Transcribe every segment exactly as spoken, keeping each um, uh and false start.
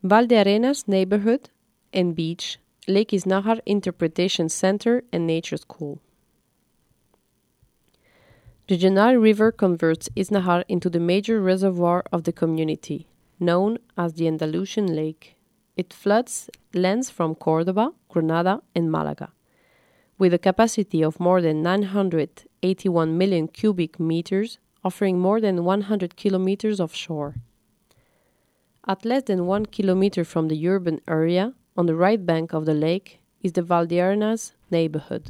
Valdearenas Neighborhood and Beach, Lake Isnájar Interpretation Center and Nature School. The Llenari River converts Isnájar into the major reservoir of the community, known as the Andalusian Lake. It floods lands from Córdoba, Granada, and Málaga, with a capacity of more than nine hundred eighty-one million cubic meters, offering more than one hundred kilometers of shore. At less than one kilometer from the urban area, on the right bank of the lake, is the Valdearenas neighborhood.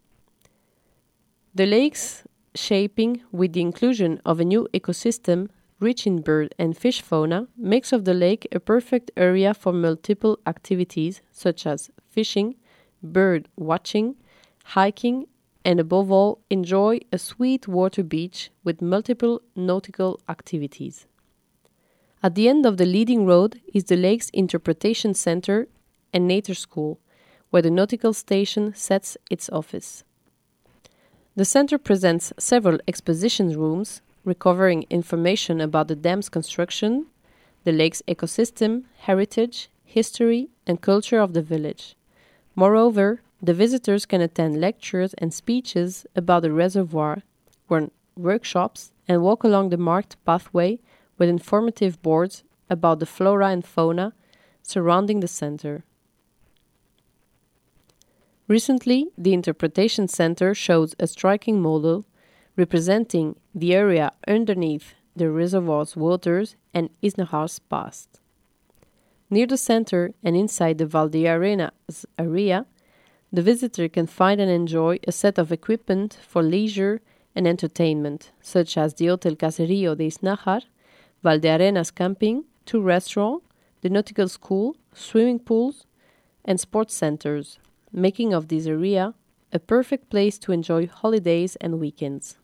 The lake's shaping, with the inclusion of a new ecosystem rich in bird and fish fauna, makes of the lake a perfect area for multiple activities such as fishing, bird watching, hiking, and above all, enjoy a sweet water beach with multiple nautical activities. At the end of the leading road is the lake's interpretation center and nature school, where the nautical station sets its office. The center presents several exposition rooms, recovering information about the dam's construction, the lake's ecosystem, heritage, history, and culture of the village. Moreover, the visitors can attend lectures and speeches about the reservoir, run workshops, and walk along the marked pathway with informative boards about the flora and fauna surrounding the center. Recently, the Interpretation Center shows a striking model representing the area underneath the reservoir's waters and Isnájar's past. Near the center and inside the Valdearenas area, the visitor can find and enjoy a set of equipment for leisure and entertainment, such as the Hotel Caserío de Isnájar, Valdearenas Camping, two restaurants, the nautical school, swimming pools, and sports centers, making of this area a perfect place to enjoy holidays and weekends.